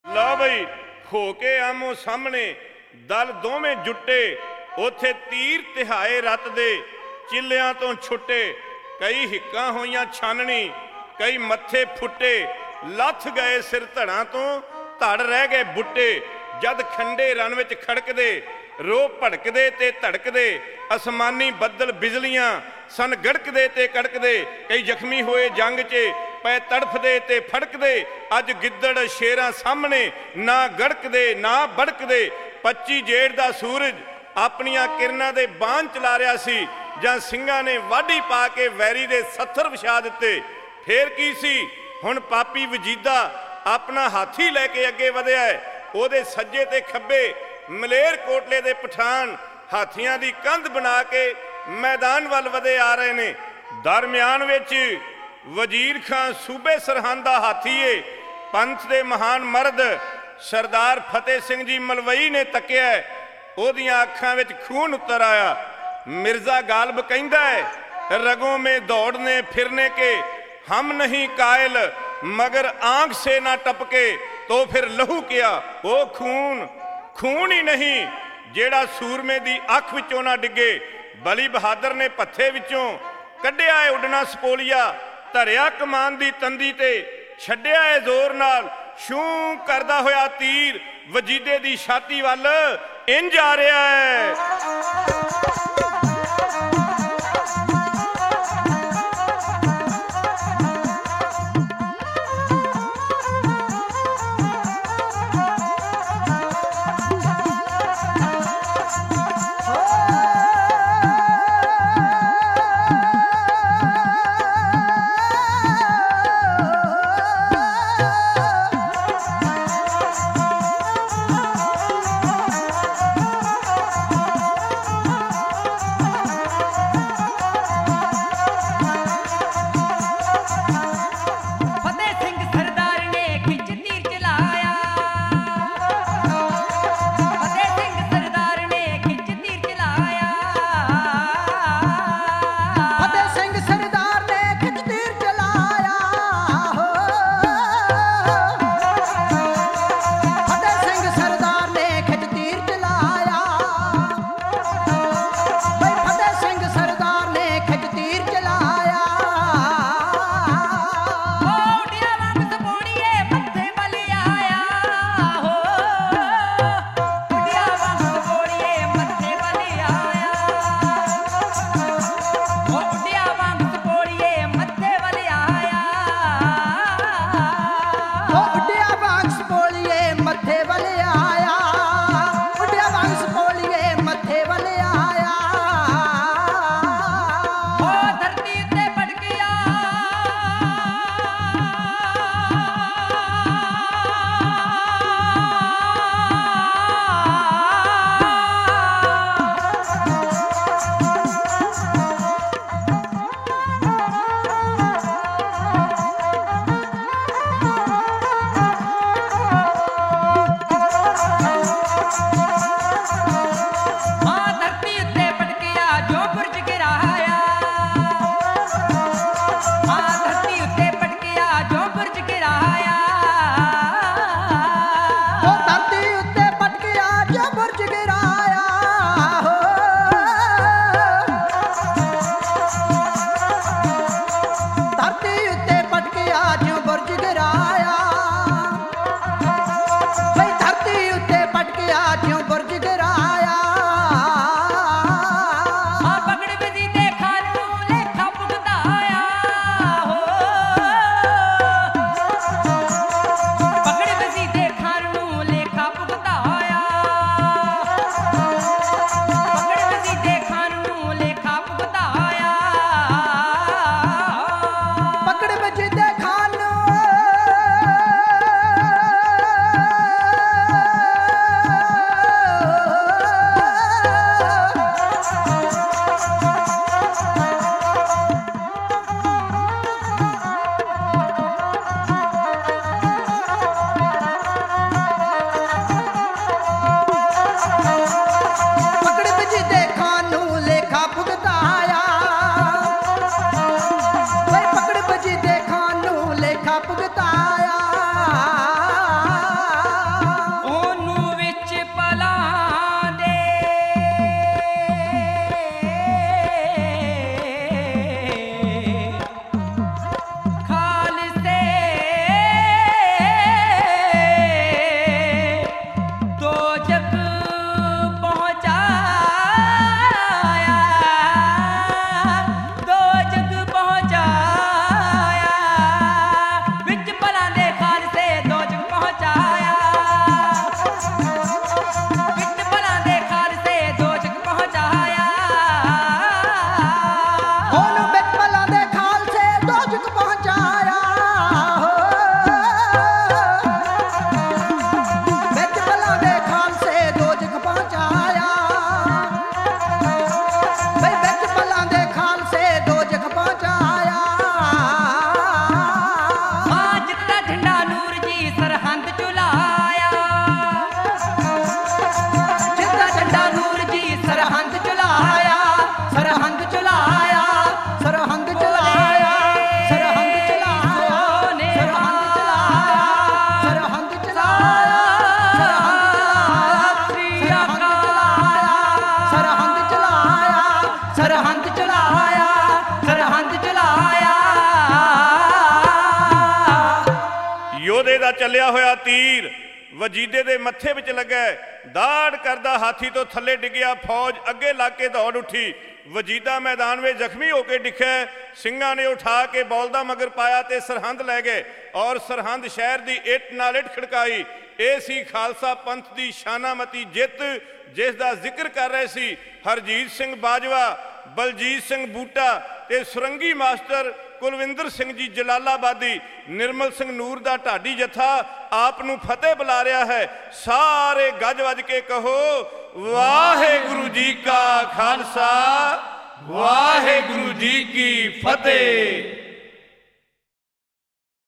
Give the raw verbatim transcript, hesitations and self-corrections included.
लो बई होके आमो सामने दल दोवें जुटे, उथे तीर तिहाए रत दे चिल्लियां तो छुट्टे। कई हिक्कां होईयां छाननी, कई मत्थे फुट्टे, लथ गए सिर धड़ां तो धड़ रह गए बुट्टे। जद खंडे रन विच खड़कदे रो भड़कदे ते धड़कदे, आसमानी बदल बिजलियां सन गड़कदे ते कड़कदे। कई जख्मी होए जंग च पै तड़फदे ते फड़कदे, अज गिद्दड़ शेरां सामने ना गड़कदे ना बड़कदे। पच्ची जेठ दा सूरज अपनियां किरनां दे बाण चला रिहा सी, जां ਸਿੰਘਾਂ ने वाढी पा के वैरी दे सत्थर विछा दित्ते। फेर की सी, हुण पापी वजीदा अपना हाथी लैके अगे वधिया है। ਉਹਦੇ सज्जे ते खब्बे मलेर कोटले दे पठान हाथियां दी कंध बना के मैदान वल वधे आ रहे ने। दरम्यान विच वजीर खां सूबे सरहंद दा हाथी है। पंथ दे महान मर्द सरदार फतेह सिंह जी मलवई ने तकिया, ओदियां अखां विच खून उतर आया। मिर्जा गालिब कहंदा है, रगों में दौड़ने फिरने के हम नहीं कायल, मगर आंख से ना टपके तो फिर लहू किया। वो खून खून ही नहीं जेड़ा सूरमे दी अख विचों ना डिगे। बली बहादुर ने पत्थे विचों कढ़िया है उडना सपोलिया, धरिया कमान दी तंदी ते छड्डिया है जोर नाल। शू करदा होया तीर वजीदे दी छाती वल इंज आ रहा है। ਚੱਲਿਆ ਹੋਇਆ ਤੀਰ ਵਜੀਦੇ ਦੇ ਮੱਥੇ ਵਿੱਚ ਲੱਗਾ, ਦਾੜ ਕਰਦਾ ਹਾਥੀ ਤੋਂ ਥੱਲੇ ਡਿੱਗਿਆ। ਫੌਜ ਅੱਗੇ ਲੱਗ ਕੇ ਦੌੜ ਉੱਠੀ। ਵਜੀਦਾ ਮੈਦਾਨ ਵਿੱਚ ਜ਼ਖਮੀ ਹੋ ਕੇ ਡਿੱਖਿਆ। ਸਿੰਘਾਂ ਨੇ ਉਠਾ ਕੇ ਬੌਲਦਾ ਮਗਰ ਪਾਇਆ ਤੇ ਸਰਹੰਦ ਲੈ ਗਏ ਔਰ ਸਰਹੰਦ ਸ਼ਹਿਰ ਦੀ ਇੱਟ ਨਾਲ ਇੱਟ ਖੜਕਾਈ। ਇਹ ਸੀ ਖਾਲਸਾ ਪੰਥ ਦੀ ਸ਼ਾਨਾਮਤੀ ਜਿੱਤ, ਜਿਸ ਦਾ ਜ਼ਿਕਰ ਕਰ ਰਹੇ ਸੀ ਹਰਜੀਤ ਸਿੰਘ ਬਾਜਵਾ, ਬਲਜੀਤ ਸਿੰਘ ਬੂਟਾ ਤੇ ਸੁਰੰਗੀ ਮਾਸਟਰ ਕੁਲਵਿੰਦਰ ਸਿੰਘ ਜੀ ਜਲਾਲਾਬਾਦੀ। ਨਿਰਮਲ ਸਿੰਘ ਨੂਰ ਦਾ ਢਾਡੀ ਜੱਥਾ ਆਪ ਨੂੰ ਫਤਿਹ ਬੁਲਾ ਰਿਹਾ ਹੈ। ਸਾਰੇ ਗੱਜ ਵੱਜ ਕੇ ਕਹੋ, ਵਾਹਿਗੁਰੂ ਜੀ ਕਾ ਖਾਲਸਾ, ਵਾਹਿਗੁਰੂ ਜੀ ਕੀ ਫਤਿਹ।